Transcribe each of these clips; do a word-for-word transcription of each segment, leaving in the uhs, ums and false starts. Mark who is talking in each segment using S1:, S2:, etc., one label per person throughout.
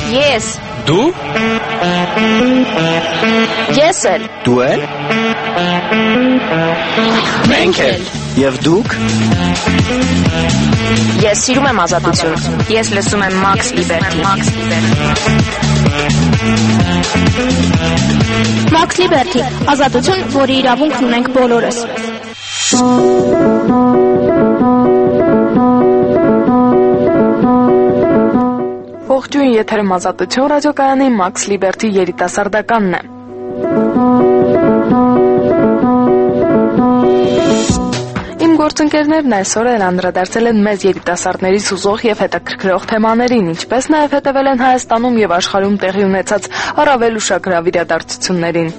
S1: Ես։
S2: Դու։
S1: Ես էլ։
S2: Դու էլ։ Մենք էլ։ Եվ դուք։
S1: Ես սիրում եմ ազատություն։ Ես լսում եմ Max Liberty։
S3: Max Liberty, ազատություն, որի իրավունքն ունենք բոլորս։
S4: Ողջույն, եթերում ազատություն ռադիոկայանի Max Liberty երիտասարդականն է։ Իմ գործընկերներն այսօր էլ անդրադարձել են մեծ երիտասարդների սուզող եւ հետաքրքրող թեմաներին, ինչպես նաեւ հետևել են Հայաստանում եւ աշխարհում տեղի ունեցած առավել ուշագրավ իրադարձություններին։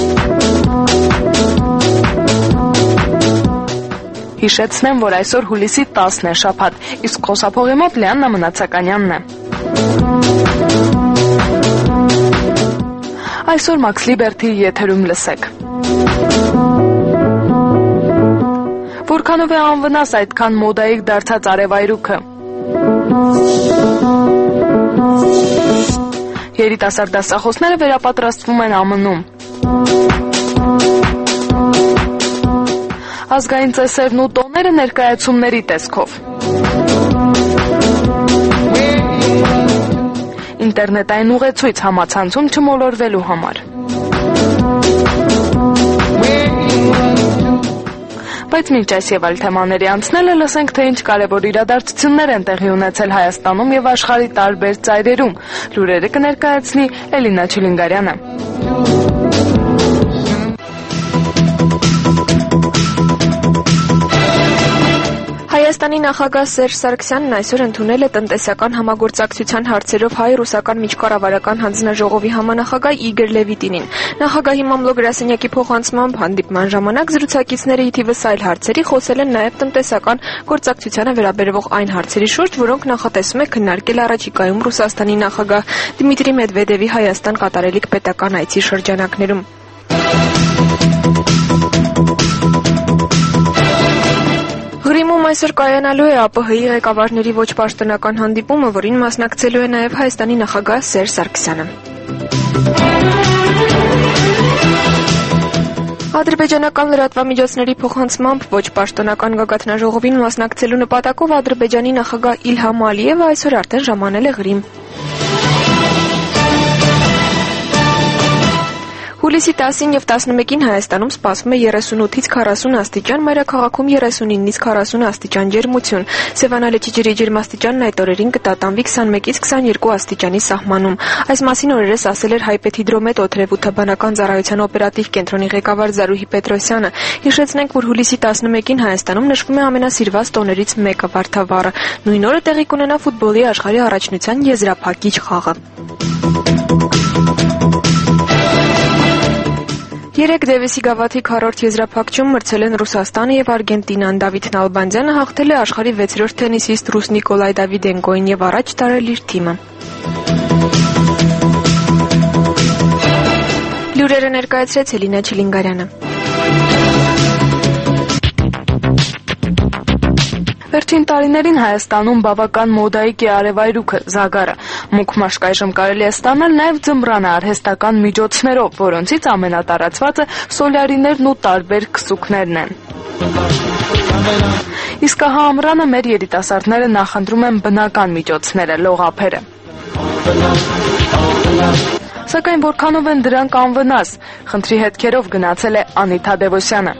S4: Հիշեցնեմ, որ այսօր հուլիսի տասն է, շաբաթ, իսկ խոսափողի մոտ Լիաննա Մնացականյանն է։ Այսօր Max Liberty-ի եթերում լսեք։ Որքանով է անվնաս այդքան մոդայիկ դարձած արևայրուքը։ Երիտասարդ դասախոսները վերապատրաստվում են Ամն Ում։ Ազգային ծեսերն ու տոները ներկայացումների տեսքով։ Ինտերնետային ուղեցույց համացանցում չմոլորվելու համար։ Բայց մինչ այս եւ այլ թեմաների անցնելը լսենք, թե ինչ կարևոր իրադարձություններ են տեղի ունեցել Հայաստանում եւ աշխարհի տարբեր ծայրերում։ Լուրերը կներկայացնի Էլինա Չիլինգարյանը։
S5: Հայաստանի նախագահ Սերժ Սարգսյանն այսօր ընդունել է տնտեսական համագործակցության հարցերով հայ-ռուսական միջկառավարական հանձնաժողովի համանախագահ Իգոր Լևիտինին։ Նախագահի մամլո գրասենյակի փոխանցմամբ հանդիպման ժամանակ զրուցակիցները ի թիվս այլ հարցերի խոսել են նաև տնտեսական գործակցությանը վերաբերող այն հարցերի շուրջ, որոնք նախատեսում է քննարկել առաջիկայում Ռուսաստանի նախագահ Դմիտրի Մեդվեդևի Հայաստան կատարելիք պետական այցի շրջանակներում։ Ղրիմում այսօր կայանալու է ԱՊՀ-ի ղեկավարների ոչ պաշտոնական հանդիպումը, որին մասնակցելու է նաև Հայաստանի նախագահ Սերժ Սարգսյանը։ Ադրբեջանական լրատվամիջոցների փոխանցմամբ ոչ պաշտոնական գագաթնաժողովին մասնակցելու նպատակով Ադրբեջանի նախագահ Իլհամ Ալիևը այսօր արդեն ժամանել է Ղրիմ։ Հուլիսի տասին եւ տասնմեկին Հայաստանում սպասվում է երեսունութից քառասուն աստիճան, մայրաքաղաքում երեսունինից քառասուն աստիճան ջերմություն։ Սևանալեչի ջրի ջերմաստիճանն այդ օրերին կտատանվի քսանմեկից քսաներկու աստիճանի սահմանում։ Այս մասին օրերս ասել էր Հայպեթիդրոմետ օդերևութաբանական ծառայության օպերատիվ կենտրոնի ղեկավար Զարուհի Պետրոսյանը։ Հիշեցնենք, որ հուլիսի տասնմեկին Հայաստանում նշվում է ամենասիրված տոներից մեկը Վարդավառը։ Նույն օրը տեղի կունենա ֆուտբոլի աշխարհի առաջնության եզրափակիչ խաղը։ Երեք Դևիսի գավաթի քառորդ եզրափակչում մրցել են Ռուսաստանը եւ Արգենտինան։ Դավիթ Նալբանդյանը հաղթել է աշխարհի վեցերորդ թենիսիստ ռուս Նիկոլայ Դավիդենկոին եւ առաջ տարել իր թիմը։ Լուրերը ներկայացրեց Էլինա Չիլինգարյանը։
S4: Վերջին տարիներին Հայաստանում բավական մոդայիկ է արևայրուքը, զագարը։ Մուգ մաշկ այժմ կարելի է ստանալ նաև ձմռանը արհեստական միջոցներով, որոնցից ամենատարածվածը սոլյարիներն ու տարբեր քսուկներն են։ Իսկ ահա ամռանը մեր երիտասարդները նախընտրում են բնական միջոցները, լողափերը։ Սակայն որքանով են դրանք անվնաս, խնդրի հետքերով գնացել է Անիթա Դևոսյանը։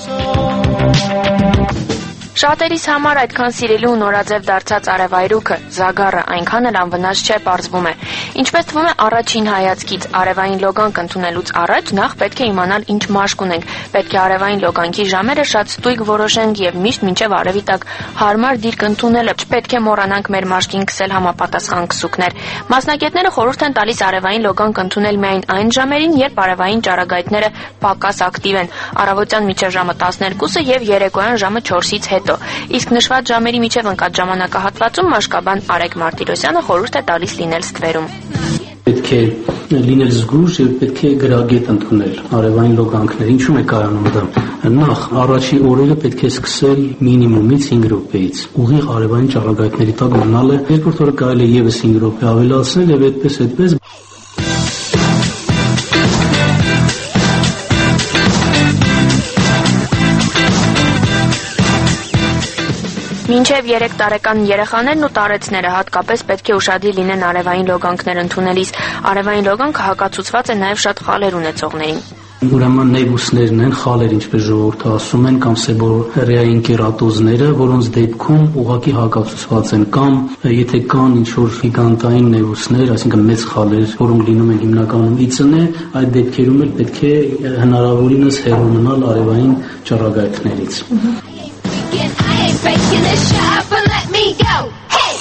S1: Շատերիս համար այդքան սիրելի ու նորաձև դարձած արևայրուքը, զագարը, այնքան էլ անվնաս չէ, պարզվում է։ Ինչպես թվում է առաջին հայացքից, արևային լոգանք ընդունելուց առաջ նախ պետք է իմանալ ինչ մաշկ ունենք, պետք է արևային լոգանքի ժամերը շատ ստույգ որոշենք եւ միշտ մինչեւ արևի տակ հարմար դիրք ընդունելը, չպետք է մոռանանք մեր մաշկին քսել համապատասխան քսուկներ։ Մասնագետները խորհուրդ են տալիս արևային լոգանք ընդունել միայն այն ժամերին, երբ արևային ճառագայթները պակաս ակտիվ են, առավոտյան մինչեւ ժամը տասներկուսը եւ երեկոյան ժամը չորսից հետո։ Իսկ նշված ժամերի միջև ընկած ժամանակահատվածում մաշկաբան Արեգ Մարտիրոսյանը խորհուրդ է տալիս լինել ստվերում։
S6: Պետք է լինել զգույշ եւ պետք է գրագետ ընդունել արևային լոգանքներ։ Ինչու՞մ է կայանում դա։ Նախ առաջի օրերը պետք է սկսել մինիմումից հինգ րոպեից։ Ուղիղ արևային ճառագայթների տակ մնալը, երկրորդ օրը կարելի է եւս հինգ րոպե ավելացնել եւ այդպես այդպես։
S1: Մինչև երեք տարեկան երեխաներն ու տարեցները հատկապես պետք է ուշադիր լինեն արևային լոգանքներ ընդունելիս։ Արևային լոգանքը հակացուցված է նաև շատ խալեր ունեցողներին։
S6: Ուրեմն նեյբուսներն են, խալեր, ինչպես ժողովուրդը ասում են, կամ սեբորեային կերատոզները, որոնց դեպքում ուղղակի հակացուցված են, կամ եթե կան ինչ-որ գիգանտային նեյբուսներ, այսինքն մեծ խալեր, որոնք լինում են հիմնականում ի ծնե, այդ դեպքերում էլ պետք է հնարավորինս հեռու մնալ արևային ճառագայթներից։
S7: I ain't faking this shot, but let me go. Hey!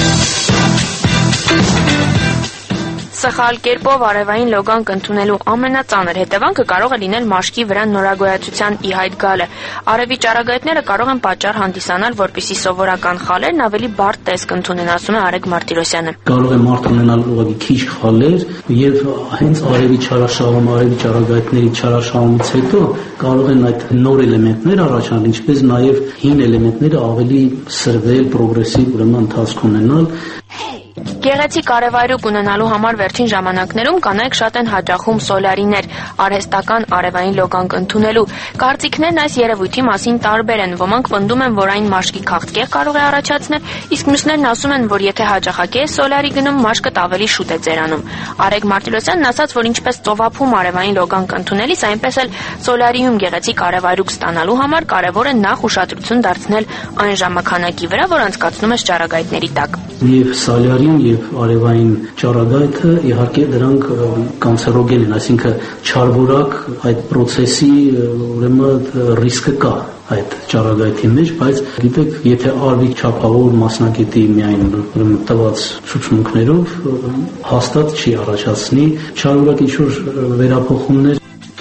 S1: Սխալ կերպով արևային լոգանք ընդունելու ամենածանր հետևանքը կարող է լինել մաշկի վրա նորագոյացության ի հայտ գալը։ Արևի ճառագայթները կարող են պատճառ հանդիսանալ, որպեսզի սովորական խալերն ավելի բարդ տեսք ընդունեն, ասում է Արեգ Մարտիրոսյանը։
S6: Կարող է մարդ ունենալ ուղղակի քիչ խալեր եւ հենց արևի չարաշահում, արևի ճառագայթների չարաշահումից հետո կարող են այդ նոր էլեմենտներ առաջանալ, ինչպես նաեւ հին էլեմենտները ավելի սրվել, պրոգրեսիվ ուրեմն ընթացք ունենալ։
S1: Գեղեցիկ արևայրուք ունենալու համար վերջին ժամանակներում կանայք շատ են հաճախում սոլարիներ, արհեստական արևային լոգանք ընդունելու։ Կարծիքներն այս երևույթի մասին տարբեր են։ Ոմանք պնդում են, որ այն մաշկի քաղցկեղ կարող է առաջացնել, իսկ մյուսներն ասում են, որ եթե հաճախակի է սոլարի գնում, մաշկդ ավելի շուտ է ծերանում։ Արեգ Մարտիրոսյանն ասաց, որ ինչպես ծովափում արևային լոգանք ընդունելիս, այնպես էլ սոլարիում գեղեցիկ արևայրուք ստանալու համար կարևոր է նախ ուշադրություն դարձնել այն ժամանականակի վրա, որ անցկացնում ես ճառագայթների տակ։
S6: Եվ սոլարին եւ արևային ճառագայթը իհարկե դրանք կանցերոգեն են, այսինքն չարվորակ այդ process-ի ուրեմն ռիսկը կա այդ ճառագայթի մեջ, բայց գիտեք, եթե արվի չափավոր մասնակետի միայն ուրեմն տված ցուցմունքներով հաստատ չի առաջացնի չարվորակ ինչ-որ վերափոխումներ։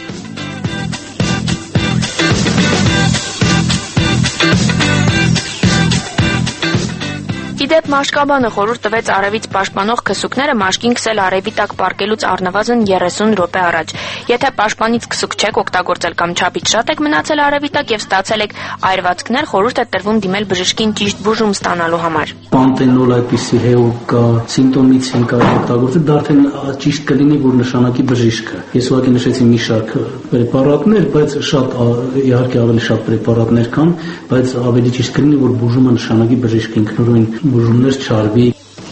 S1: Իդեպ մաշկաբանը խորհուրդ տվեց արևից պաշտպանող քսուկները մաշկին քսել արևի տակ պառկելուց առնվազն երեսուն րոպե առաջ։ Եթե պաշտպանից քսուկ չեք օգտագործել կամ չափից շատ եք մնացել արևի տակ եւ ստացել եք այրվածքներ, խորհուրդ է տրվում դիմել բժշկին ճիշտ բուժում ստանալու համար։
S6: Պանտենոլ այդպիսի հեոկ կա, սիմպտոմիցին կա օգտագործել, դա արդեն ճիշտ կլինի, որ նշանակի բժիշկը։ Ես ուղղակի նշեցի մի շարք պրեպարատներ, բայց շատ իհարկե ավելի շատ պրեպարատներ կան, բայց ավելի ճիշտ կլինի, որ բուժումը նշանակի բժիշկը ինքնուրույն բուժումներ չարվի։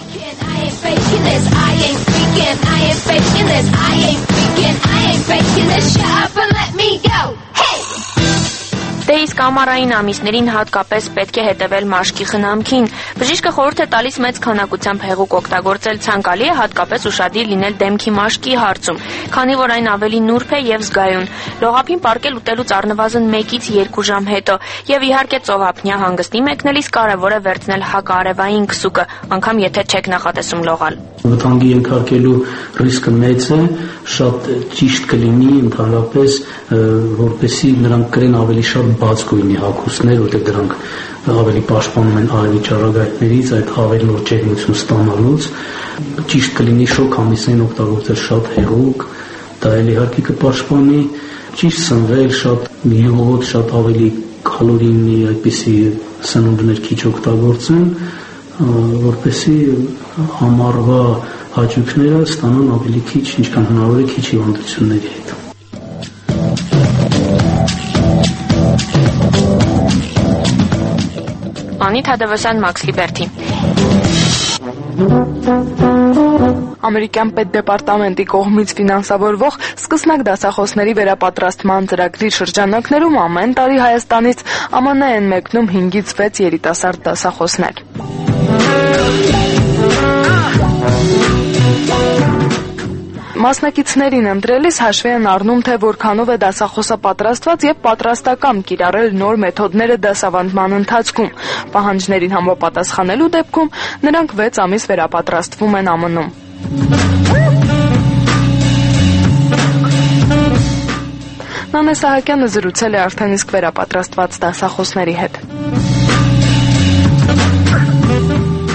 S1: Դե իսկ ամառային ամիսներին հատկապես պետք է հետևել մաշկի խնամքին։ Բժիշկը խորհուրդ է տալիս մեծ քանակությամբ հեղուկ օգտագործել, ցանկալի է հատկապես ուշադիր լինել դեմքի մաշկի հարցում, քանի որ այն ավելի նուրբ է եւ զգայուն։ Լողափին պառկել ուտելուց առնվազն մեկից երկու ժամ հետո, եւ իհարկե ծովափնյա հանգստի մեկնելիս կարեւոր է վերցնել հակարևային քսուկը, անգամ եթե չեք նախատեսում լողալ։
S6: Վտանգի ենթարկելու ռիսկը մեծ է, շատ ճիշտ կլինի ընդհանրապես, որպեսզի նրանք կրեն ավելի շատ բաց գույնի հագուստներ, որտեղ դրանք ավելի պաշտպանում են արևի ճառագայթներից, այդ ավելի նոր ջերմություն ստանալուց։ Ճիշտ կլինի շոկ ամիսներին օգտագործել շատ հեղուկ, դա էլ իհարկե կպաշտպանի, ճիշտ սնվել, շատ յուղոտ, շատ ավելի կալորիի այդպիսի սնունդներ քիչ օգտագործեն, որպեսզի ամառվա հաճույքները ստանան ավելի քիչ, ինչքան հնարավոր է քիչ հիվանդությունների հետ։
S1: Անիտ Հադևոսյան, Մաքս Լիբերթի։
S4: Ամերիկյան պետդեպարտամենտի կողմից ֆինանսավորվող սկսնակ դասախոսների վերապատրաստման ծրագրի շրջանակներում ամեն տարի Հայաստանից ԱՄՆ են մեկնում հինգից վեց երիտասարդ դասախոսներ։ Մասնակիցներին ընտրելիս հաշվի են առնում, թե որքանով է դասախոսը պատրաստված եւ պատրաստակամ կիրառել նոր մեթոդները դասավանդման ընթացքում։ Պահանջներին համապատասխանելու դեպքում նրանք վեց ամիս վերապատրաստվում են ԱՄՆ-ում։ Նանե Սահակյանը զրուցել է արդեն իսկ վերապատրաստված դասախոսների հետ։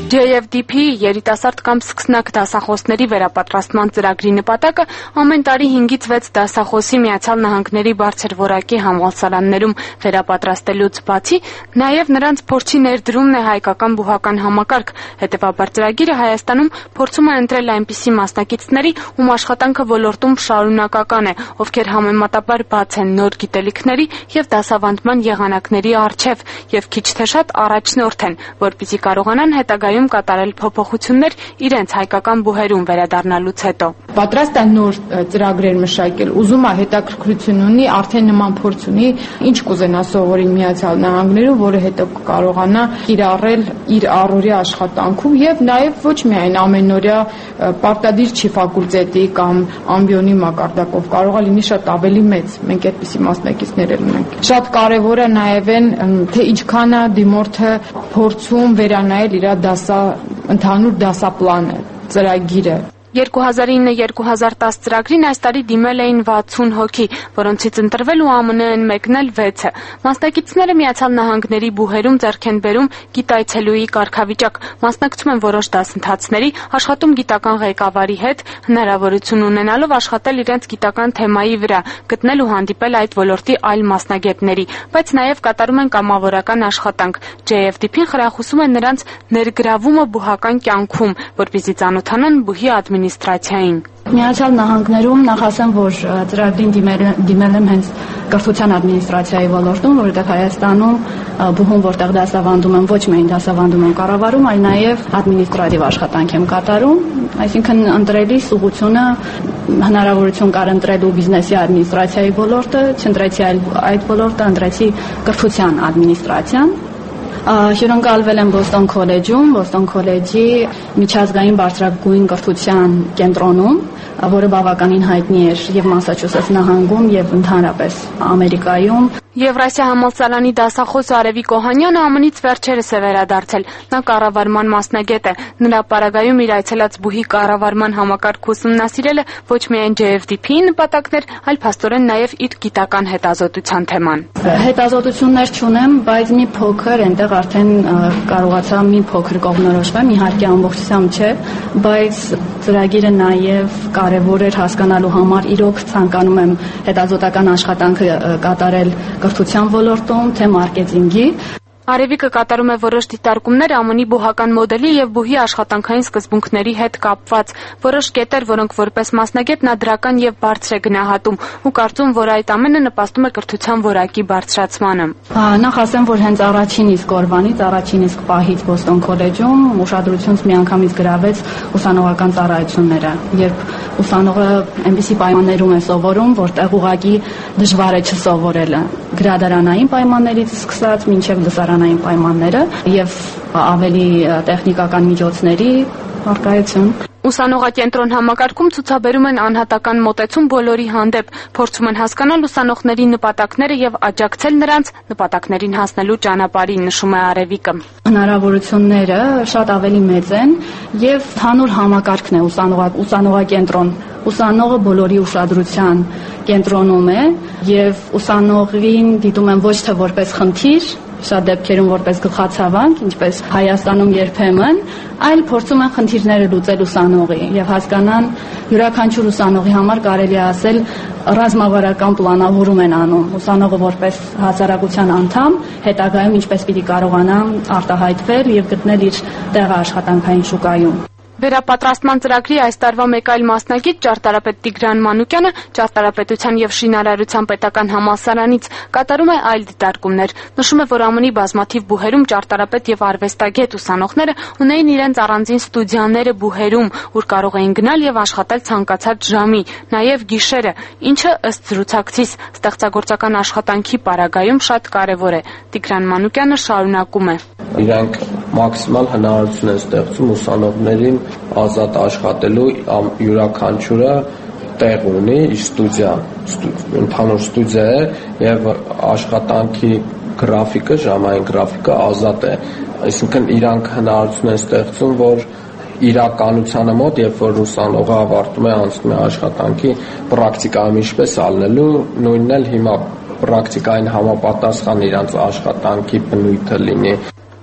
S4: J F D P երիտասարդ կամ սկսնակ դասախոսների վերապատրաստման ծրագրի նպատակը ամեն տարի հինգից վեց դասախոսի Միացյալ Նահանգների բարձր որակի համալսարաններում վերապատրաստելուց բացի նաև նրանց փորձի ներդրումն է հայկական բուհական համակարգ։ Հետևաբար ծրագիրը Հայաստանում փորձում է ընտրել այնպիսի մասնակիցների, ում աշխատանքը ոլորտում շարունակական է, ովքեր համեմատաբար բաց են նոր գիտելիքների եւ դասավանդման եղանակների առջև եւ քիչ թե շատ առաջնորդ են, որպեսզի կարողանան հետագայում կատարել փոփոխություններ իրենց հայկական բուհերում վերադառնալուց հետո։
S8: Պատրաստ է նոր ծրագրեր մշակել, ուզում է հետաքրքրություն ունի, արդեն նման փորձ ունի, ինչ կուզենա սովորի Միացյալ Նահանգներում, որը հետո կարողանա կիրառել իր առօրյա աշխատանքում եւ նաեւ ոչ միայն ամենօրյա պարտադիր չի ֆակուլտետի կամ ամբիոնի մակարդակով, կարող է լինի շատ ավելի մեծ։ Մենք այդպիսի մասնակիցներ ունենք։ Շատ կարեւոր է նաեւ են թե ինչքան է դիմորդը փորձում վերանայել իր դասա ընդհանուր դասապլանը, ծրագիրը։
S4: երկու հազար ինը երկու հազար տաս ծրագրին այս տարի դիմել էին վաթսուն հոգի, որոնցից ընտրվել ու ԱՄՆ են մեկնել վեցը։ Մասնակիցները Միացյալ Նահանգների բուհերում ձեռք են բերում գիտայցելուի կարգավիճակ, մասնակցում են որոշ դասընթացների, աշխատում գիտական ղեկավարի հետ, հնարավորություն ունենալով աշխատել իրենց գիտական թեմայի վրա, գտնել ու հանդիպել այդ ոլորտի այլ մասնագետների, բայց նաև կատարում են կամավորական աշխատանք։ J F D P-ն խրախուսում է նրանց ներգրավումը բուհական կյանքում, որպեսզի ծանոթանան բուհի ադմինիստրացիային։
S9: Միացյալ Նահանգներում նախ ասեմ, որ ծրագրին դիմել եմ հենց կրթության ադմինիստրացիայի ոլորտում, որովհետև Հայաստանում բուհում, որտեղ դասավանդում եմ, ոչ միայն դասավանդում եմ կառավարում, այլ նաև ադմինիստրատիվ աշխատանք եմ կատարում, այսինքն ընտրելիս ուղղությունը հնարավորություն կար ընտրելու բիզնեսի ադմինիստրացիայի ոլորտը, չընտրեցի այդ ոլորտը, ընտրեցի կրթության ադմինիստրացիան։ Հյուրընկալվել եմ Բոստոն քոլեջում, Բոստոն քոլեջի միջազգային բարձրագույն կրթության կենտրոնում, որը բավականին հայտնի էր եւ Մասաչուսեթս նահանգում եւ ընդհանրապես Ամերիկայում։
S4: Եվրասիա համալսարանի դասախոս Արևիկ Օհանյանը ԱՄՆ-ից վերջերս է վերադարձել։ Նա կառավարման մասնագետ է։ Նրա պարագայում իր այցելած բուհի կառավարման համակարգ ուսումնասիրելը ոչ միայն J F D P-ի նպատակներ, այլ փաստորեն նաև իր գիտական հետազոտության թեման։
S9: Հետազոտություններ չունեմ, բայց մի փոքր այնտեղ արդեն կարողացա մի փոքր կողմնորոշվեմ, իհարկե ամբողջությամբ չէ, բայց ծրագիրը նաև կարևոր էր հասկանալու համար իրոք ցանկանում եմ հետազոտական աշխատանքը կատարել կրթության ոլորտում, թե մարքեթինգի։
S4: Արևիկը կատարում է որոշ դիտարկումներ ԱՄՆ-ի բուհական մոդելի եւ բուհի աշխատանքային սկզբունքների հետ կապված, որոշ կետեր, որոնք որպես մասնագետ նա դրական եւ բարձր է գնահատում ու կարծում, որ այդ ամենը նպաստում է կրթության որակի բարձրացմանը։
S9: Նախ ասեմ, որ հենց առաջին իսկ օրվանից, առաջին իսկ պահից Բոստոն քոլեջում ուշադրությունս միանգամից գրավեց ուսանողական ծառայությունները, երբ ուսանողը այնպիսի պայմաններում է սովորում, որտեղ ուղղակի դժվար է չսովորելը, գրադարանային պայմաններից սկսած մինչև լսարանային պայմանները եւ ավելի տեխնիկական միջոցների առկայություն։
S4: Ուսանողակենտրոն համակարգում ցուցաբերում են անհատական մոտեցում բոլորի հանդեպ, փորձում են հասկանալ ուսանողների նպատակները եւ աջակցել նրանց նպատակներին հասնելու ճանապարհին, նշում է Արևիկը։
S9: Հնարավորությունները շատ ավելի մեծ են եւ հանուր համակարգն է ուսանողակենտրոն։ Ուսանողը բոլորի ուշադրության կենտրոնում է եւ ուսանողին դիտում են ոչ թե որպես խնդիր, շատ դեպքերում որպես գլխացավանք, ինչպես Հայաստանում երբեմն, այլ փորձում են խնդիրները լուծել ուսանողի եւ հասկանան յուրաքանչյուր ուսանողի համար կարելի է ասել ռազմավարական պլանավորում են անում ուսանողը որպես հասարակության անդամ, հետագայում ինչպես պիտի կարողանա արտահայտվել եւ գտնել իր տեղը աշխատանքային շուկայում։
S4: Վերապատրաստման ծրագրի այս տարվա մեկ այլ մասնագետ ճարտարապետ Տիգրան Մանուկյանը ճարտարապետության եւ շինարարության պետական համալսարանից կատարում է այլ դիտարկումներ։ Նշում է, որ ԱՄՆ-ի բազմաթիվ բուհերում ճարտարապետ եւ արվեստագետ ուսանողները ունեին իրենց առանձին ստուդիաները բուհերում, ուր կարող էին գնալ եւ աշխատել ցանկացած ժամի, նաեւ գիշերը, ինչը ըստ զրուցակցիս ստեղծագործական աշխատանքի պարագայում շատ կարեւոր է։ Տիգրան Մանուկյանը շարունակում է.
S10: Իրանք մաքսիմալ հնարավորություն են ստեղծում ուսանողներին ազատ աշխատելու, յուրաքանչյուրը տեղ ունի իր ստուդիա, ընդհանուր ստուդիա է եւ աշխատանքի գրաֆիկը, ժամային գրաֆիկը ազատ է, այսինքն իրանք հնարավորություն են ստեղծում, որ իրականությանը մոտ, երբ որ ուսանողը ավարտում է, անցնում է աշխատանքի պրակտիկայում ինչպես ալնելու, նույնն էլ հիմա պրակտիկային համապատասխան իրանց աշխատանքի բնույթը լինի։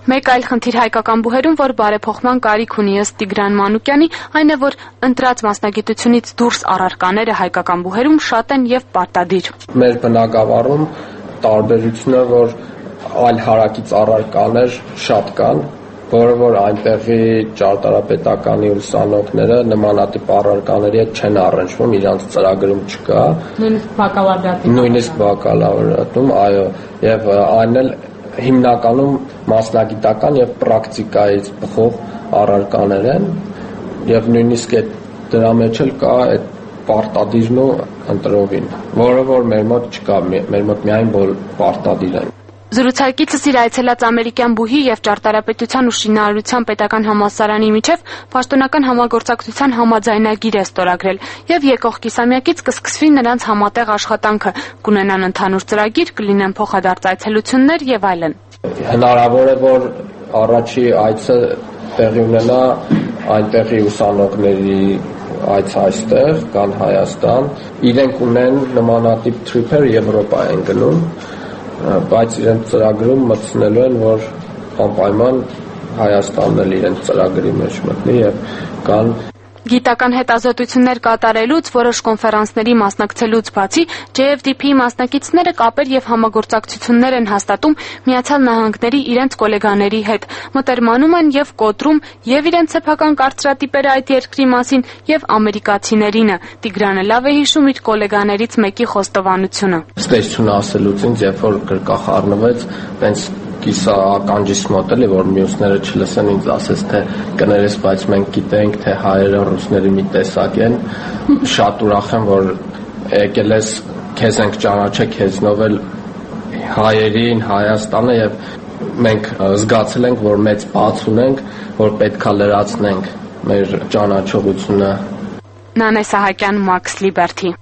S4: Մեկ այլ խնդիր հայկական բուհերում, որ բարեփոխման կարիք ունի ըստ Տիգրան Մանուկյանի, այն է, որ ընտրած մասնագիտությունից դուրս առարկաները հայկական բուհերում շատ են եւ պարտադիր։
S10: Մեր բնակավարում տարբերությունը, որ այլ հարակից առարկաներ շատ կան, որը որ այնտեղի ճարտարապետականի ուսանողները նմանատիպ առարկաների հետ չեն առնչվում, իրանց ծրագրում չկա։
S8: Նույնիսկ բակալավրիատում։
S10: Նույնիսկ բակալավրիատում, այո, եւ այն էլ հիմնականում մասնագիտական եւ պրակտիկայից բխող առարկաներ են, եւ նույնիսկ այդ դրա մեջ էլ կա այդ պարտադիրն ու ընտրովին, որը որ մեր մոտ չկա, մեր մոտ միայն պարտադիր են։
S4: Զրուցակիցս իր այցելած ամերիկյան բուհի եւ ճարտարապետության ու շինարարության պետական համալսարանի միջև պաշտոնական համագործակցության համաձայնագիր է ստորագրել եւ եկող կիսամյակից կսկսվի նրանց համատեղ աշխատանքը, կունենան ընդհանուր ծրագիր, կլինեն փոխադարձ այցելություններ եւ այլն։
S10: Հնարավոր է, որ առաջի այցը տեղի ունենա այնտեղի ուսանողների այց այստեղ կան Հայաստան, իրենք ունեն նմանատիպ թրիփեր Եվրոպա են գնում, բայց իրենց ծրագրում մտցնելու են, որ անպայման Հայաստանն էլ իրենց ծրագրի մեջ մտնի եւ կան
S4: Գիտական հետազոտություններ կատարելուց, որոշ կոնֆերանսների մասնակցելուց բացի, J F D P-ի մասնակիցները կապեր եւ համագործակցություններ են հաստատում Միացյալ Նահանգների իրենց գոլեգաների հետ, մտերմանում են եւ կոտրում եւ իրենց սեփական կարծրատիպերը այդ երկրի մասին եւ ամերիկացիներինը։ Տիգրանը լավ է հիշում իր գոլեգաներից մեկի խոստովանությունը։
S10: Ստեյցունը ասելուց ինձ երբ որ կրկախառնվեց, տենց կիսա ականջիս մոտել է, որ մյուսները չլսեն, ինձ ասեց, թե կներես, բայց մենք գիտենք, թե հայերը ռուսների մի տեսակ են, շատ ուրախ եմ, որ եկել ես, քեզ ենք ճանաչել, քեզնով էլ հայերին, Հայաստանը եւ մենք զգացել ենք, որ մեծ բաց ունենք, որ պետքա լրացնենք մեր ճանաչողությունը։
S4: Նանե Սահակյան, Max Liberty։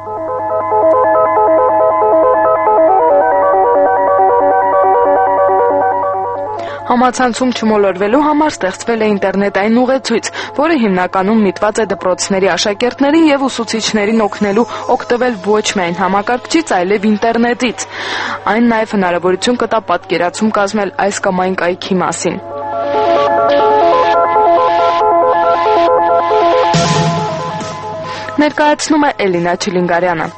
S4: Համացանցում չմոլորվելու համար ստեղծվել է ինտերնետային ուղեցույց, որը հիմնականում միտված է դպրոցների աշակերտներին եւ ուսուցիչներին օգնելու օգտվել ոչ միայն համակարգչից, այլև ինտերնետից։ Այն նաեւ հնարավորություն կտա պատկերացում կազմել այս կամ այն կայքի մասին։ Ներկայացնում է Էլինա Չիլինգարյանը։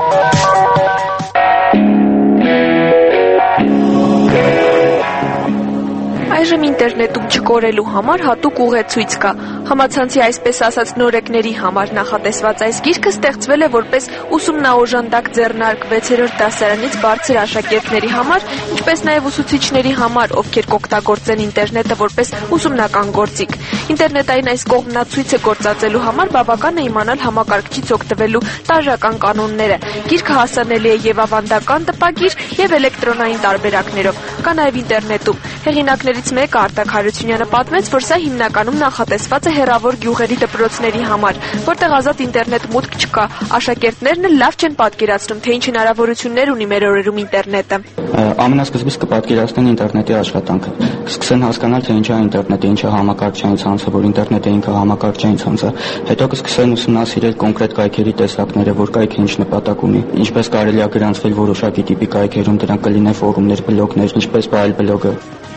S5: Այժմ ինտերնետում չկորելու համար հատուկ ուղեցույց կա։ Համացանցի այսպես ասած նորեկների համար նախատեսված այս գիրքը ստեղծվել է որպես ուսումնաօժանդակ ձեռնարկ վեցերորդ դասարանից բարձր աշակերտների համար, ինչպես նաև ուսուցիչների համար, ովքեր կօգտագործեն ինտերնետը որպես ուսումնական գործիք։ Ինտերնետային այս կողմնացույցը գործածելու համար բավական է իմանալ համակարգչից օգտվելու տարրական կանոնները։ Գիրքը հասանելի է եւ ավանդական տպագիր եւ էլեկտրոնային տարբերակներով։ Կա նաեւ ինտերնետում։ Հեղինակներից մեկը Արտակ Հարությունյանը պատմեց, որ սա հիմնականում նախատեսված է հեռավոր գյուղերի դպրոցների համար, որտեղ ազատ ինտերնետ մուտք չկա։ Աշակերտներն էլ լավ չեն պատկերացնում, թե ինչ հնարավորություններ ունի մեր օրերում ինտերնետը։
S11: Ամենասկզբից կպատկերացնեն ինտերնետի աշխատանքը, կսկսեն հասկանալ, թե ինչ է ինտերնետը, ինչ է համակարգչային ցանցը, որ ինտերնետը ինքը համակարգչային ցանց է։ Հետո կսկսեն ուսումնասիրել կոնկրետ կայքերի տեսակները, որ կայքը ինչ նպատակ ունի, ինչպես կարելի է գրանցվել որոշակի տիպի կայքերում, դրանք կլինեն ֆորումներ, բլոգներ, ինչպես այլ բլոգը։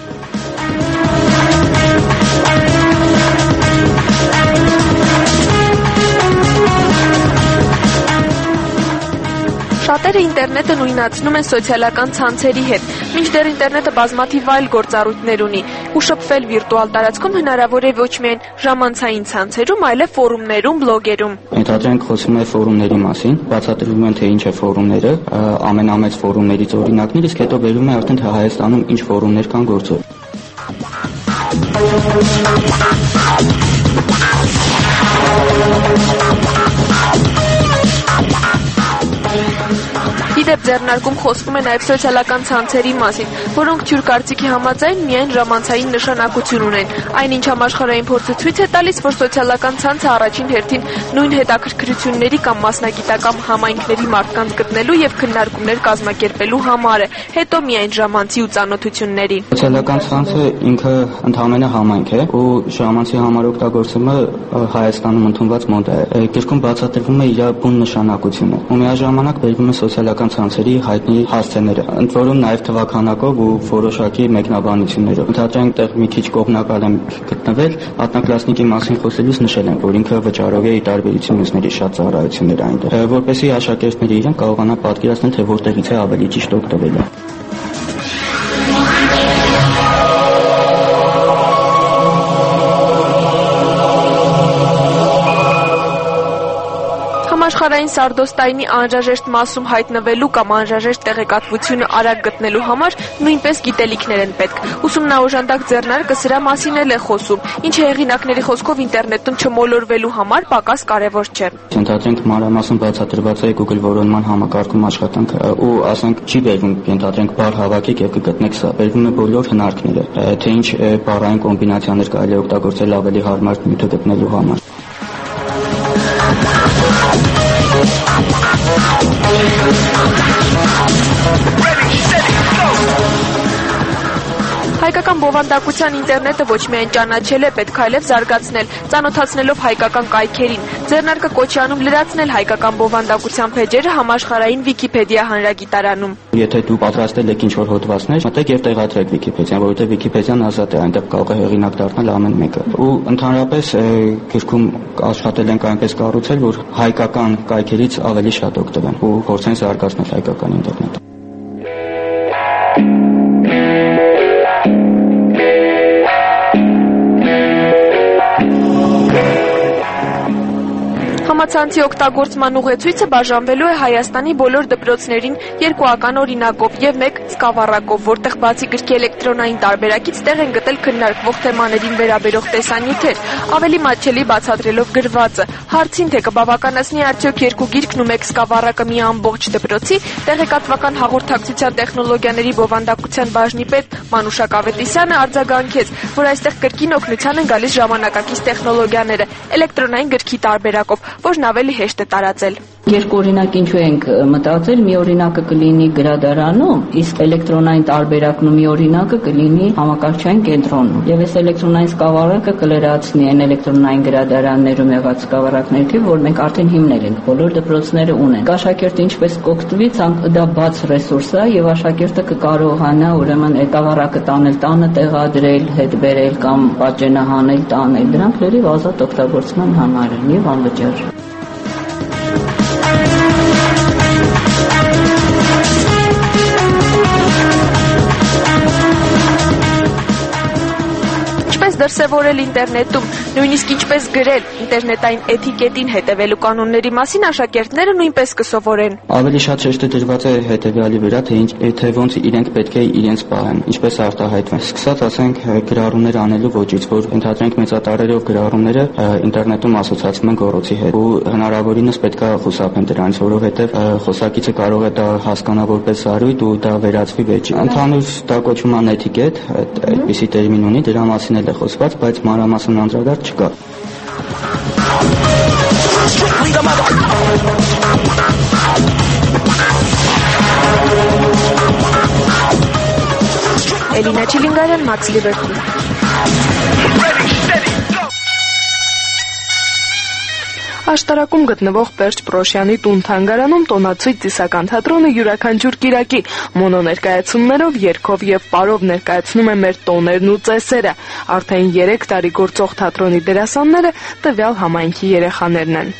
S5: Շատերը ինտերնետը նույնացնում են սոցիալական ցանցերի հետ, մինչդեռ ինտերնետը բազմաթիվ այլ գործառույթներ ունի, ու շփվել վիրտուալ տարածքում հնարավոր է ոչ միայն ժամանցային ցանցերում, այլև ֆորումներում, բլոգերում։
S11: Ենթադրենք խոսում է ֆորումների մասին, բացատրվում են թե ինչ է ֆորումները, ամենամեծ ֆորումներից օրինակներ, իսկ հետո վերում է արդեն թե Հայաստանում ինչ ֆորումներ կան գործող։
S5: Իդեպ ձեռնարկում խոսվում է նաև սոցիալական ցանցերի մասին, որոնք թյուր կարծիքի համաձայն միայն ժամանցային նշանակություն ունեն։ Այնինչ համաշխարհային փորձը ցույց է տալիս, որ սոցիալական ցանցը առաջին հերթին նույն հետաքրքրությունների կամ մասնագիտական համայնքների մարդկանց գտնելու եւ քննարկումներ կազմակերպելու համար է, հետո միայն ժամանցի ու ծանոթությունների։
S11: Սոցիալական ցանցը ինքը ընդհանրապես համայնք է, ու ժամանցի համար օգտագործումը Հայաստանում ընդունված մոդ է։ Երկրում բացատրվում է իր բուն նշանակությունը, ու միաժամանակ վերվում է սոցիալական ցանցը հարցերի հայտնի հասցեները, ընդ որում նաև թվաքանակով ու որոշակի մեկնաբանություններով։ Ընդհանրապես այդտեղ մի քիչ կողմնակալ եմ գտնվել, ակնկալասնիկի մասին խոսելուց նշել եմ, որ ինքը վճարող է ի տարբերություն մյուսների շատ ծառայություններ այնտեղ, որպեսզի աշակերտները իրենք կարողանան պատկերացնել, թե որտեղից է ավելի ճիշտ օգտվելը։
S5: Համաշխարհային սարդոստայնի անհրաժեշտ մասում հայտնվելու կամ անհրաժեշտ տեղեկատվությունը արագ գտնելու համար նույնպես գիտելիքներ են պետք։ Ուսումնաօժանդակ ձեռնարկը սրա մասին էլ է խոսում, ինչը հեղինակների խոսքով ինտերնետում չմոլորվելու համար պակաս կարևոր չէ։
S11: Ենթադրենք մանրամասն բացատրված է Google որոնման համակարգում աշխատանքը ու ասենք չի բերվում, ենթադրենք բառ հավաքեք եւ կգտնեք սա, բերվում է բոլոր հնարքները, թե ինչ բառային կոմբինացիաներ կարելի է օգտագործել ավելի հարմար նյութը գտնելու համար։
S5: Հայկական բովանդակության ինտերնետը ոչ միայն ճանաչել է, պետք է այլև զարգացնել, ծանոթացնելով հայկական կայքերին։ Ձեռնարկը կոչ է անում լրացնել հայկական բովանդակության փեջերը համաշխարհային Վիկիպեդիա հանրագիտարանում։
S11: Եթե դու պատրաստել եք ինչ-որ հոդվածներ, մտեք եւ տեղադրեք Վիկիպեդիան, որովհետեւ Վիկիպեդիան ազատ է, այնտեղ կարող է հեղինակ դառնալ ամեն մեկը։ Ու ընդհանրապես գրքում աշխատել ենք այնպես կառուցել, որ հայկական կայքերից ավելի շատ օգտվեն ու փորձեն զարգացնել հայկական ինտերնետը։
S5: Համացանցի օգտագործման ուղեցույցը բաժանվելու է Հայաստանի բոլոր դպրոցներին երկուական օրինակով եւ մեկ սկավառակով, որտեղ բացի գրքի էլեկտրոնային տարբերակից տեղ են գտել քննարկվող թեմաներին վերաբերող տեսանյութեր, ավելի մատչելի բացատրելով գրվածը։ Հարցին, թե կբավականացնի արդյոք երկու գիրքն ու մեկ սկավառակը մի ամբողջ դպրոցի, տեղեկատվական հաղորդակցության տեխնոլոգիաների բովանդակության բաժնի պետ Մանուշակ Ավետիսյանը արձագանքեց, որ այստեղ կրկին օգնության են գալիս ժամանակակից տեխնոլոգիաները էլեկտրոնային գրքի տարբերակով, որն ավելի հեշտ է տարածել։
S12: Երկու օրինակ ինչու ենք մտածել, մի օրինակը կլինի գրադարանում, իսկ էլեկտրոնային տարբերակն ու մի օրինակը կլինի համակարգչային կենտրոնում։ Եվ այս էլեկտրոնային սկավառակը կլրացնի այն էլեկտրոնային գրադարաններում եղած սկավառակների թիվը, որ մենք արդեն հիմնել ենք, բոլոր դպրոցները ունեն։ Աշակերտը ինչպես կօգտվի, դա բաց ռեսուրս է եւ աշակերտը կկարողանա ուրեմն այդ սկավառակը տանել տանը, տեղադրել, հետ բերել կամ պատճենահանել, տանել։ Դրանք լրիվ ազատ օգտագործման համար են եւ անվճար։ Դրսևորել ինտերնետում, նույնիսկ ինչպես գրել ինտերնետային էթիկետին հետևելու կանոնների մասին աշակերտները նույնպես կսովորեն։
S11: Ավելի շատ շեշտը դրված է հետևյալի վրա, թե ինչ թե ոնց իրենք պետք է իրենց պահեն, ինչպես արտահայտվեն։ Սկսած ասենք գրառումներ անելու ոճից, որ ընդհանրենք մեծատարերով գրառումները ինտերնետում ասոցացվում են գոռոցի հետ ու հնարավորինս պետք է խուսափեն դրանից, որովհետև խոսակիցը կարող է դա հասկանա որպես զարույց ու դա վերածվի վեճի։ Ընդհանուր դա կոչվում է էթիկետ, այդպիսի տերմին ունի, դրա մասին էլ է խոսված, բայց մանրամասն անդրադարձ չկա։
S5: Էլինա Չիլինգարյան, Մաքս Լիվերպուլ։
S4: Աշտարակում գտնվող Պերճ Պրոշյանի տուն-թանգարանում տոնացույց ծիսական թատրոնը յուրաքանչյուր կիրակի մոնոներկայացումներով, երգով եւ պարով ներկայացնում է մեր տոներն ու ծեսերը։ Արդեն երեք տարի գործող թատրոնի դերասանները տվյալ համայնքի երեխաներն են։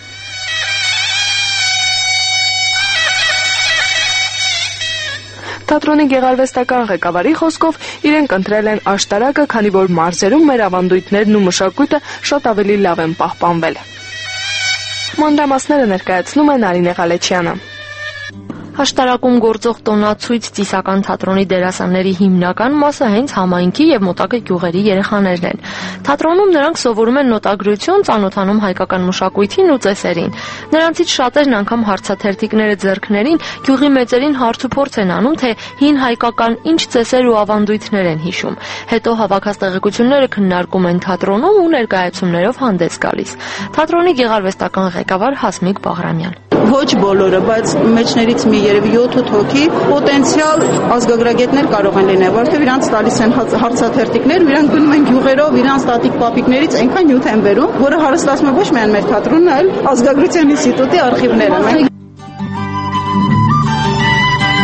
S4: Թատրոնի գեղարվեստական ղեկավարի խոսքով իրենք ընտրել են աշտարակը, քանի որ մարզերում մեր ավանդույթներն ու մշակույթը շատ ավելի լավ են պահպանվել։ Մանրամասները ներկայացնում է Նարինե Ղալեչյանը։
S1: Աշտարակում գործող տոնացույց ծիսական թատրոնի դերասանների հիմնական մասը հենց համայնքի եւ մոտակա գյուղերի երեխաներն են։ Թատրոնում նրանք սովորում են նոտագրություն, ծանոթանում հայկական մշակույթին ու ծեսերին։ Նրանցից շատերն անգամ հարցաթերթիկները ձեռքներին գյուղի մեծերին հարց ու փորձ են անում, թե հին հայկական ինչ ծեսեր ու ավանդույթներ են հիշում։ Հետո հավաքած տեղեկությունները քննարկում են թատրոնում ու ներկայացումներով հանդես գալիս։ Թատրոնի գեղարվեստական ղեկավար Հասմիկ Բաղրամյան։
S13: Ոչ բոլորը, բայց մեջներից մի երևի յոթ-ութ հոգի պոտենցիալ ազգագրագետներ կարող են լինել, որովհետև իրանց տալիս են հարցաթերթիկներ, իրանք գնում են գյուղերով, իրանց տատիկ պապիկներից այնքան նյութ են բերում, որը հարստացնում է ոչ միայն մեր թատրոնն, այլ ազգագրության ինստիտուտի արխիվները։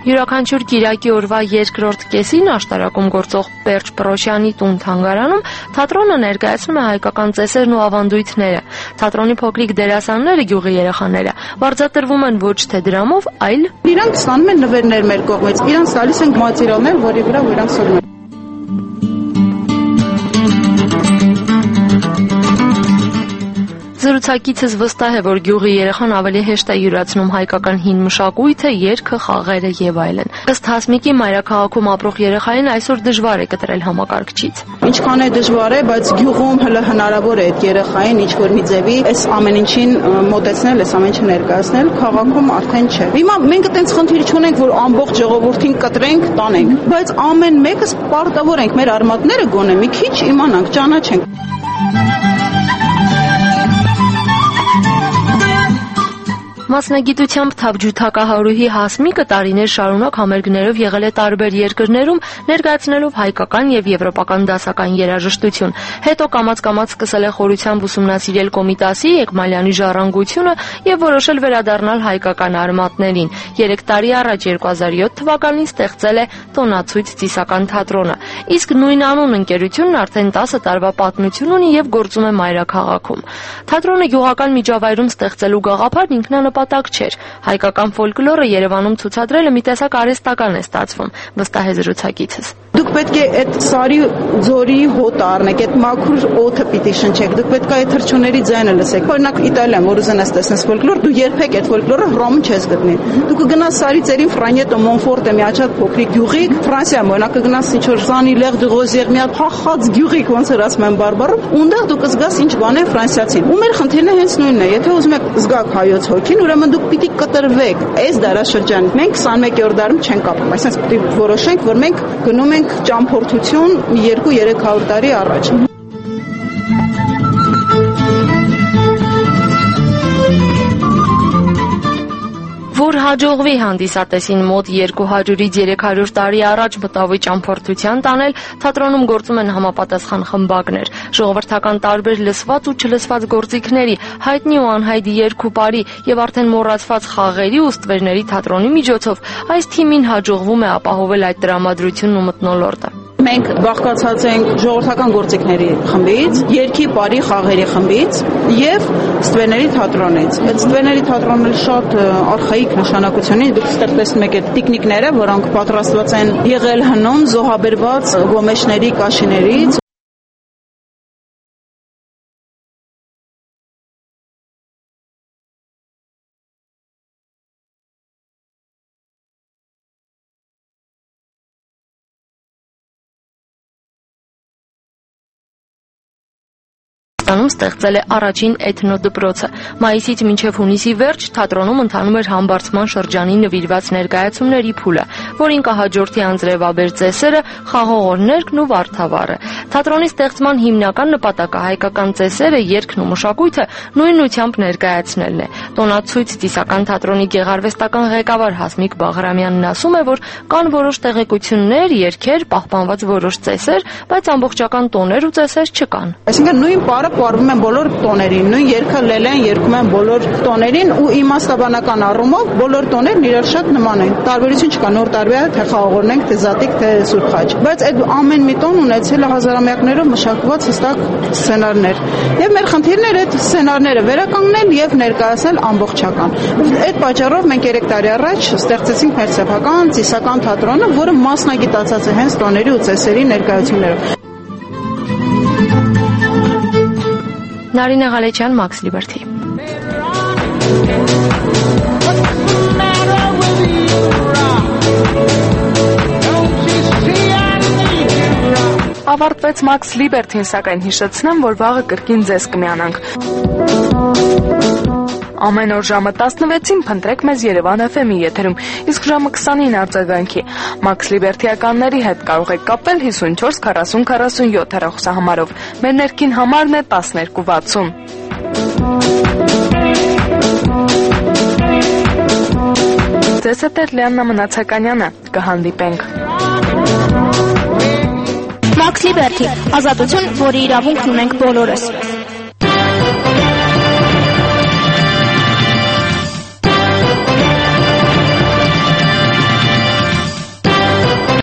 S1: Յուրաքանչյուր կիրակի օրվա երկրորդ կեսին աշտարակում գործող Պերճ Պրոշյանի տուն-թանգարանում թատրոնը ներկայացնում է հայկական ծեսերն ու ավանդույթները։ Թատրոնի փոքրիկ դերասանները, գյուղի երեխաները, վարձատրվում են ոչ թե դրամով, այլ
S13: իրանք ստանում են նվերներ մեր կողմից, իրանք տալիս են մատերիալներ, որի վրա իրանք սովորում են։
S1: Զրուցակիցս վստահ է, որ գյուղի երեխան ավելի հեշտ է յուրացնում հայկական հին մշակույթը, երգը, խաղերը եւ այլն։ Ըստ Հասմիկի, մայրաքաղաքում ապրող երեխային այսօր դժվար է կտրել համակարգչից։
S13: Ինչքան է դժվար է, բայց գյուղում հələ հնարավոր է այդ երեխային ինչ-որ մի ձևի այս ամեն ինչին մոտեցնել, այս ամեն ինչը ներկայացնել, քաղաքում արդեն չէ։ Հիմա մենք այդպես խնդիր չունենք, որ ամբողջ ժողովրդին կտրենք, տանենք, բայց ամեն մեկս պարտավոր ենք մեր արմատները գոնե մի քիչ իմանանք, ճանաչենք։
S1: Մասնագիտությամբ թավջութակահարուհի Հասմիկը տարիներ շարունակ համերգներով եղել է տարբեր երկրներում, ներկայացնելով հայկական եւ եվրոպական դասական երաժշտություն։ Հետո կամաց-կամաց սկսել է խորությամբ ուսումնասիրել Կոմիտասի, Էկմալյանի ժառանգությունը եւ որոշել վերադառնալ հայկական արմատներին։ Երեք տարի առաջ երկու հազար յոթ թվականին ստեղծել է Տոնացույց ծիսական թատրոնը։ Իսկ նույն անուն ընկերությունն արդեն տասը տարվա պատմություն ունի եւ գործում է մայրաքաղաքում։ Թատրոնը գյուղական միջավայրում ստեղծելու գաղափարն ինքնանպատակ չէր։ Հայկական ֆոլկլորը Երևանում ցուցադրելը մի տեսակ արհեստական է ստացվում, վստահ է զրուցակիցս։
S13: Դուք պետք է այդ սարի ձորի հոտը առնեք, այդ մաքուր օդը պիտի շնչեք, դուք պետք է այդ թռչունների ձայնը լսեք։ Օրինակ Իտալիայում, որ ուզենաս տեսնես ֆոլկլոր, դու երբեք այդ ֆոլկլորը Հռոմում չես գտնի։ Դու կգնաս սարի ծերին Ֆրանյետո Մոնֆորտը մի հատ փոքրիկ գյուղի, Ֆրանսիայում օրինակ կգնաս ինչ-որ Զանի Լեղ դու Ռոզիեր մի հատ փախած գյուղի, ոնց որ ասում են բարբառով, ունդեղ դու կզգաս ինչ բան է ֆրանսիացին։ Ու մեր խնդիրն է հենց նույնն է։ Եթե ուզում եք զգաք հայոց հոգին, ուրեմն դուք պիտի կտրվեք այս դարաշրջանին։ Մենք քսանմեկերորդ դարում չենք ապրում, այսինքն պիտի որոշենք, որ մենք գնում ենք ճամփորդություն երկու-երեք հարյուր տարի առաջ։
S1: Որ հաջողվի հանդիսատեսին մոտ երկու հարյուրից երեք հարյուր տարի առաջ մտավի ճամփորդության տանել, թատրոնում գործում են համապատասխան խմբակներ, ժողովրդական տարբեր լսված ու չլսված գործիքների, հայտնի ու անհայտ երգուպարի եւ արդեն մոռացված խաղերի ու ստվերների թատրոնի միջոցով այս թիմին հաջողվում է ապահովել այդ տրամադրությունն ու մթնոլորտը։
S13: Մենք բաղկացած ենք ժողովրդական գործիքների խմբից, երգի բարի խաղերի խմբից եւ ստվերների թատրոնից։ Այդ ստվերների թատրոնը շատ արխայիկ նշանակություն ունի։ Դուք ստեղ տեսնում եք այդ տիկնիկները, որոնք պատրաստված են եղել հնում զոհաբերված գոմեշների կաշիներից։
S1: Ստեղծել է առաջին էթնոդպրոցը։ Մայիսից մինչև հունիսի վերջ թատրոնում ընթանում էր համբարձման շրջանի նվիրված ներկայացումների փուլը, որին կհաջորդի անձրևաբեր ծեսերը, խաղող օրներն ու վարդավառը։ Թատրոնի ստեղծման հիմնական նպատակը հայկական ծեսերը, երգն ու մշակույթը նույնությամբ ներկայացնելն է։ Տոնացույց ծիսական թատրոնի գեղարվեստական ղեկավար Հասմիկ Բաղրամյանն ասում է, որ կան որոշ տեղեկություններ, երգեր, պահպանված որոշ ծեսեր, բայց ամբողջական տոներ ու ծեսեր չկան։
S13: Այսինքն նույն բառը պարվում են բոլոր տոներին, նույն երգը լելեն երգում են բոլոր տոներին ու իմաստաբանական առումով բոլոր տոներն իրար շատ նման են։ Տարբերություն չկա, նոր տարվա թե խաղողորն ենք, թե զատիկ, թե սուրբ խաչ։ Բայց այդ ամեն մի տոն ունեցել է հազարամյակներով մշակված հստակ սցենարներ։ Եվ մեր խնդիրն էր այդ սցենարները վերականգնել եւ ներկայացնել ամբողջական։ Այդ պատճառով մենք երեք տարի առաջ ստեղծեցինք մեր սեփական ծիսական թատրոնը, որը մասնագիտացած է հենց տոների ու ծեսերի ներկայացումներով։
S1: Նարինե Ղալեչյան, Max Liberty։
S4: Ավարտվեց Max Liberty-ն, սակայն հիշեցնեմ, որ վաղը կրկին ձեզ կմիանանք։ Ամեն օր ժամը տասնվեցին փնտրեք մեզ Երևան էֆ էմ-ի եթերում, իսկ ժամը քսանին արձագանքի։ Max Liberty-ականների հետ կարող եք կապել հիսունչորս քառասուն քառասունյոթ հեռախոսահամարով։ Մեր ներքին համարն է տասներկու վաթսուն։ Ձեզ հետ է Լիաննա Մնացականյանը, կհանդիպենք։
S3: Max Liberty, ազատություն, որի իրավունքն ունենք բոլորս։